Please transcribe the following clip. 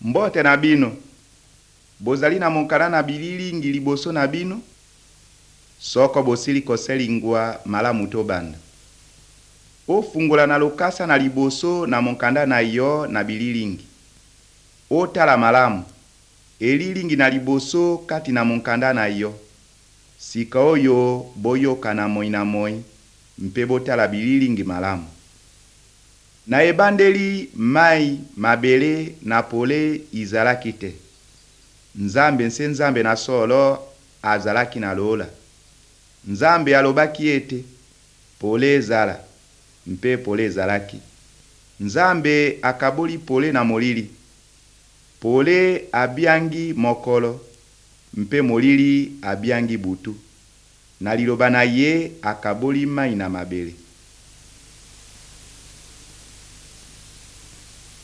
Mbote na bino. Bozali na monkala na bililingi liboso na bino. Soko bosili koselingwa malamu tobanda. Ofungula na lokasa na liboso na monkanda na yo na bililingi. Otala malamu. Elilingi na liboso kati na monkanda na yo. Sika oyo boyoka na moi mpe botala bililingi malamu. Na ebandeli mai, mabele na pole izalaki te. Nzambe nse Nzambe na solo azalaki na lola. Nzambe alobaki ete pole ezala mpe pole ezalaki. Nzambe akaboli pole na molili. Pole abiangi mokolo mpe molili abiangi butu. Na liloba na ye akaboli mai na mabele.